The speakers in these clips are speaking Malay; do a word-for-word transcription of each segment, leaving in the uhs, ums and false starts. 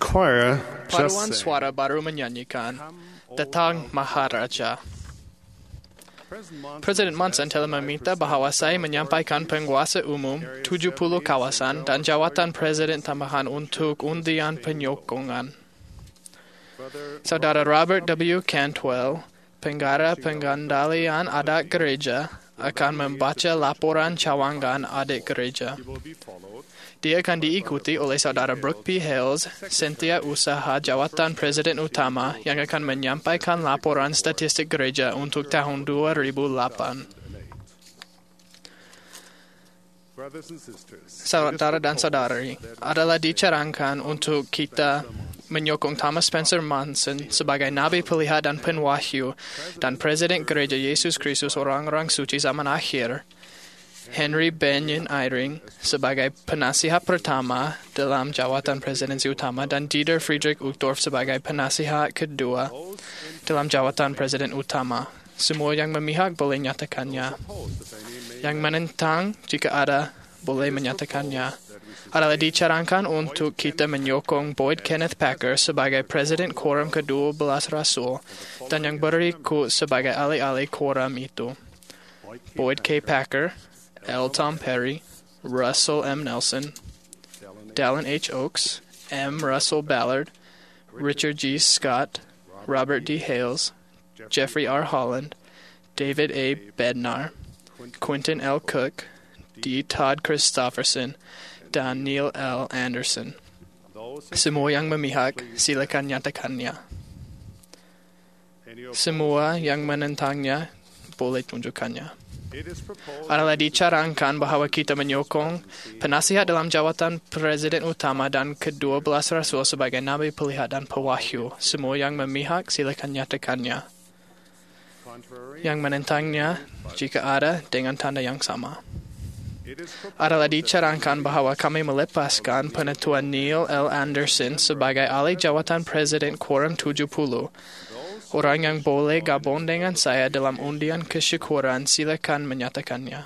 choir Paduan just suara baru menyanyikan Datang Maharaja. Presiden Monson telah meminta bahawa saya menyampaikan penguasa umum tujuh puluh kawasan dan jawatan presiden tambahan untuk undian penyokongan. Saudara Robert W. Cantwell, Pengarah Pengendalian Adat Gereja, akan membaca laporan cawangan adat gereja. Dia akan diikuti oleh Saudara Brooke P. Hales, Sentiausaha Jawatan Presiden Utama, yang akan menyampaikan laporan statistik gereja untuk tahun dua ribu lapan. Saudara dan saudari, adalah dicarangkan untuk kita menyokong Thomas Spencer Monson sebagai Nabi Pelihat dan Penwahyu dan Presiden Gereja Yesus Kristus Orang-orang Suci Zaman Akhir, Henry Benyon Eyring sebagai penasihat pertama dalam jawatan presidensi utama dan Dieter Friedrich Uchtdorf sebagai penasihat kedua dalam jawatan presiden utama. Semua yang memihak boleh nyatakannya. Yang menentang, jika ada, boleh menyatakannya. Adalah dicarangkan untuk kita menyokong Boyd Kenneth Packer sebagai Presiden Quorum kedua belas Rasul dan yang berikut sebagai ahli-ahli quorum itu. Boyd K. Packer, L. Tom Perry, Russell M. Nelson, Dallin H. Oaks, M. Russell Ballard, Richard G. Scott, Robert D. Hales, Jeffrey R. Holland, David A. Bednar, Quentin L. Cook, D. Todd Christofferson, dan Neil L. Anderson. Semua yang memihak, silakan nyatakannya. Semua yang menentangnya, boleh tunjukkannya. Adalah dicarangkan bahawa kita menyokong penasihat dalam jawatan Presiden Utama dan kedua belas Rasul sebagai Nabi Pelihat dan Pewahyu. Semua yang memihak, silakan nyatakannya. Yang menentangnya, jika ada, dengan tanda yang sama. Adalah dicarangkan bahawa kami melepaskan penentuan Neil L. Anderson sebagai ahli jawatan Presiden Quorum tujuh puluh. Orang yang boleh gabung dengan saya dalam undian kesyukuran, silakan menyatakannya.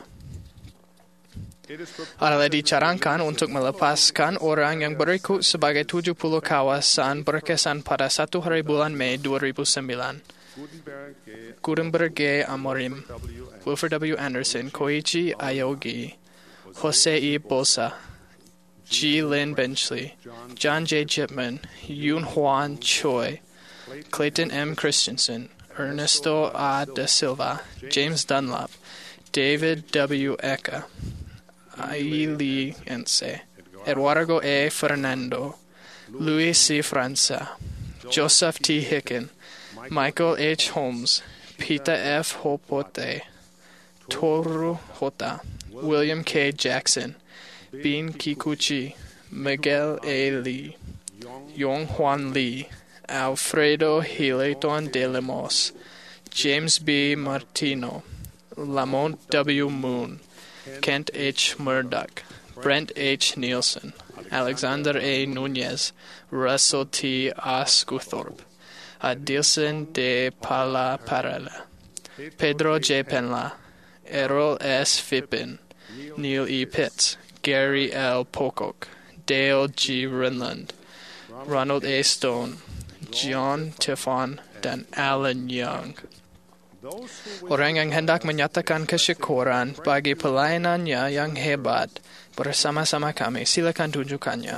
Adalah dicarangkan untuk melepaskan orang yang berikut sebagai tujuh puluh kawasan berkesan pada satu hari bulan Mei dua ribu sembilan. Gutenberg G. Amorim, Wilford W. Anderson, Koichi Aogi, Jose E. Bosa, G. Lynn Benchley, John J. Chipman, Yoon Hwan Choi, Clayton M. Christensen, Ernesto A. Da Silva, James Dunlap, David W. Eka, Aili Ense, Eduardo A. Fernando, Luis C. Franza, Joseph T. Hicken, Michael H. Holmes, Peter F. Hopote, Toru Hota, William K. Jackson, Bin Kikuchi, Miguel A. Lee, Yong Hwan Lee, Alfredo Hileton de Lemos, James B. Martino, Lamont W. Moon, Kent H. Murdoch, Brent H. Nielsen, Alexander A. Nunez, Russell T. Ascuthorpe, Adilson de Pala Parala, Pedro J. Penla, Errol S. Fippen, Neil E. Pitts, Gary L. Pocock, Dale G. Renland, Ronald A. Stone, John Tiffon, dan Alan Young. Orang yang hendak menyatakan kesyukuran bagi pelayanannya yang hebat bersama-sama kami, silakan tunjukkannya.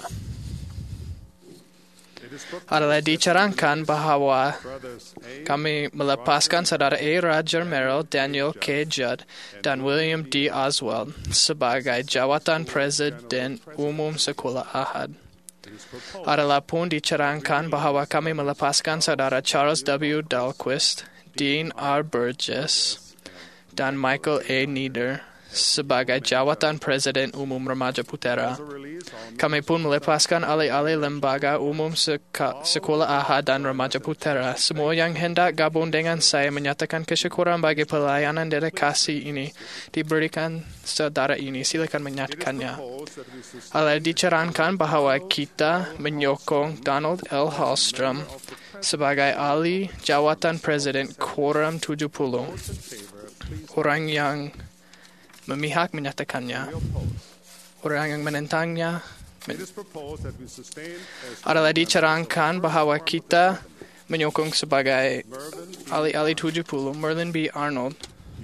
Adalah dicarangkan bahawa kami melepaskan saudara A. Roger Merrill, Daniel K. Judd, dan William D. Oswald sebagai jawatan Presiden Umum Sekolah Ahad. Adalah pun dicarangkan bahawa kami melepaskan saudara Charles W. Dahlquist, Dean R. Burgess, dan Michael A. Nieder sebagai jawatan Presiden Umum Remaja Putera. Kami pun melepaskan ahli-ahli lembaga umum seka, Sekolah Ahad dan Remaja Putera. Semua yang hendak gabung dengan saya menyatakan kesyukuran bagi pelayanan dedikasi ini diberikan saudara ini. Silakan menyatakannya. Adalah dicarangkan bahawa kita menyokong Donald L. Hallstrom sebagai ahli jawatan Presiden Quorum tujuh puluh. Orang yang memihak menyatakannya. Orang yang menentangnya Adalah dicarangkan bahawa kita menyokong sebagai ahli-ahli tujuh puluh Merlin B. Arnold,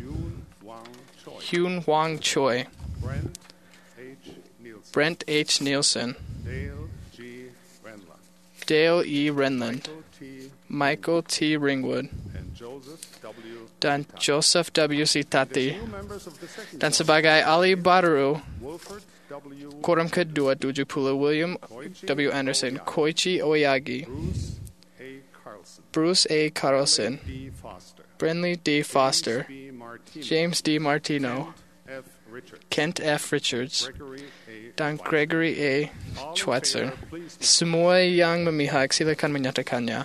Hyun Wang Choi, Brent H. Nielsen, Dale E. Renland, Michael T. Ringwood, dan Joseph W. Sitati, dan sebagai ahli baru Quorum kedua tujuh puluh William W. Anderson, Koichi Oyagi, Bruce A. Carlson, Brenly D. Foster, James D. Martino, Kent F. Richards, dan Gregory A. Schweitzer. Semua yang memihak silakan menyatakannya.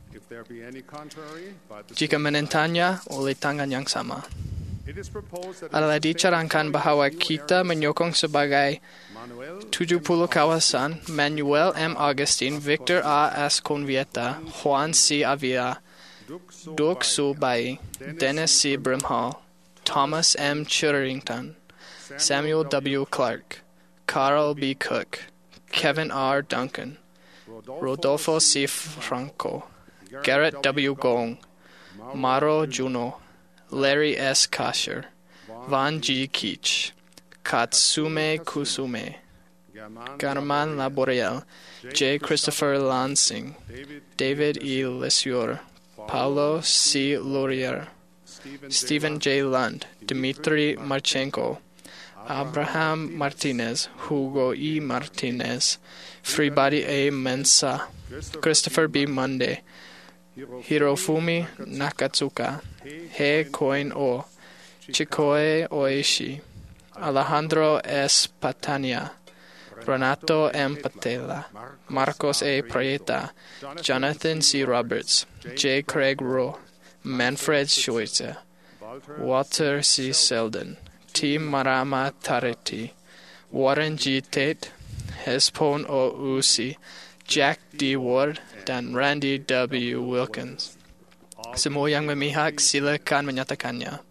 Jika menentangnya oleh tangan yang sama. Adalah dicarangkan bahawa kita menyokong sebagai tujuh puluh kawasan Manuel M. Agustin, Victor A. S. Convieta, Juan C. Avila, Duke Su Bai, Dennis C. Brimhall, Thomas M. Chitterington, Samuel W. Clark, Carl B. Cook, Kevin R. Duncan, Rodolfo C. Franco, Garrett W. Gong, Maro Juno, Larry S. Kasher, Van G. Keach, Katsume Kusume, Garman Laboriel, J. Christopher Lansing, David E. Lesieur, Paulo C. Laurier, Stephen J. Lund, Dmitry Marchenko, Abraham Martinez, Hugo E. Martinez, Freebody A. Mensa, Christopher B. Munday, Hirofumi Nakatsuka, He Koin O, Chikoe Oishi, Alejandro S. Patania, Renato M. Patela, Marcos A. Prayeta, Jonathan C. Roberts, J. Craig Rowe, Manfred Schweitzer, Walter C. Selden, T. Marama Tareti, Warren G. Tate, Hespon O. Usi, Jack D. Ward, dan Randy W. Wilkins. Semua yang memihak silakan menyatakannya.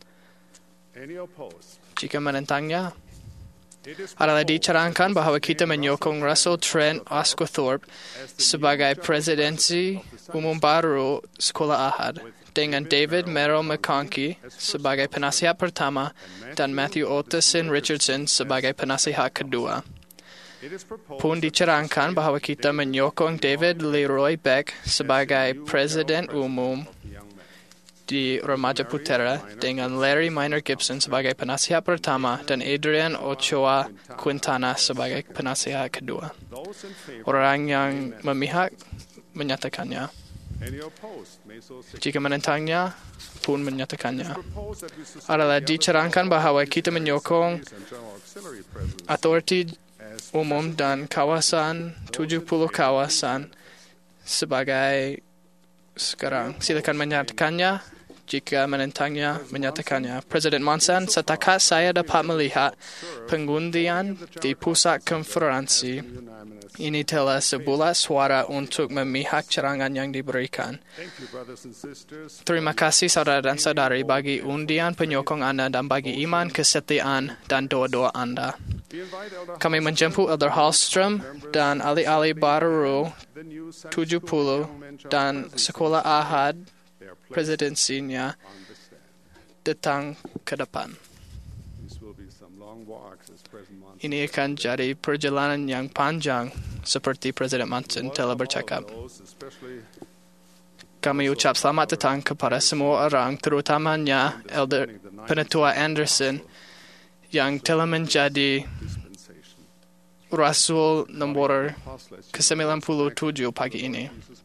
Jika menentangnya, adalah dicarangkan bahawa kita menyokong Russell Trent Osgothorpe sebagai presidensi umum baru Sekolah Ahad, dengan David Merrill McConkey sebagai penasihat pertama dan Matthew Otterson Richardson sebagai penasihat kedua. Pun dicarangkan bahawa kita menyokong David Leroy Beck sebagai presiden umum di Remaja Putera dengan Larry Minor Gibson sebagai penasihat pertama dan Adrian Ochoa Quintana sebagai penasihat kedua. Orang yang memihak menyatakannya. Jika menentangnya pun menyatakannya. Adalah dicarangkan bahawa kita menyokong autoriti umum dan kawasan tujuh puluh kawasan sebagai sekarang. Silakan menyatakannya. Jika menentangnya, menyatakannya. Presiden Monson, setakat saya dapat melihat pengundian di pusat konferensi ini telah sebulat suara untuk memihak carangan yang diberikan. Terima kasih saudara dan saudari bagi undian penyokong Anda dan bagi iman, kesetiaan dan doa-doa Anda. Kami menjemput Elder Hallstrom dan ahli-ahli baru tujuh puluh dan Sekolah Ahad presidensinya datang ke depan. Ini akan jadi perjalanan yang panjang seperti Presiden Monson telah bercakap. Kami ucap selamat datang kepada semua orang, terutamanya Elder Penatua Anderson yang telah menjadi Rasul nombor ke sembilan puluh tujuh pagi ini.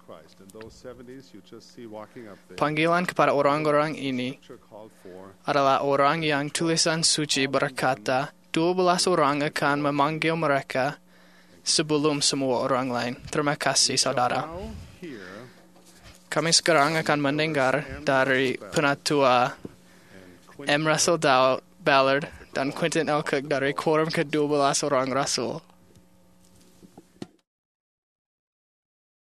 Panggilan kepada orang-orang ini adalah orang yang tulisan suci berkata, dua belas orang akan memanggil mereka sebelum semua orang lain. Terima kasih, saudara. Kami sekarang akan mendengar dari Penatua M. Russell Dow Ballard dan Quentin L. Cook dari Quorum ke dua belas orang Rasul.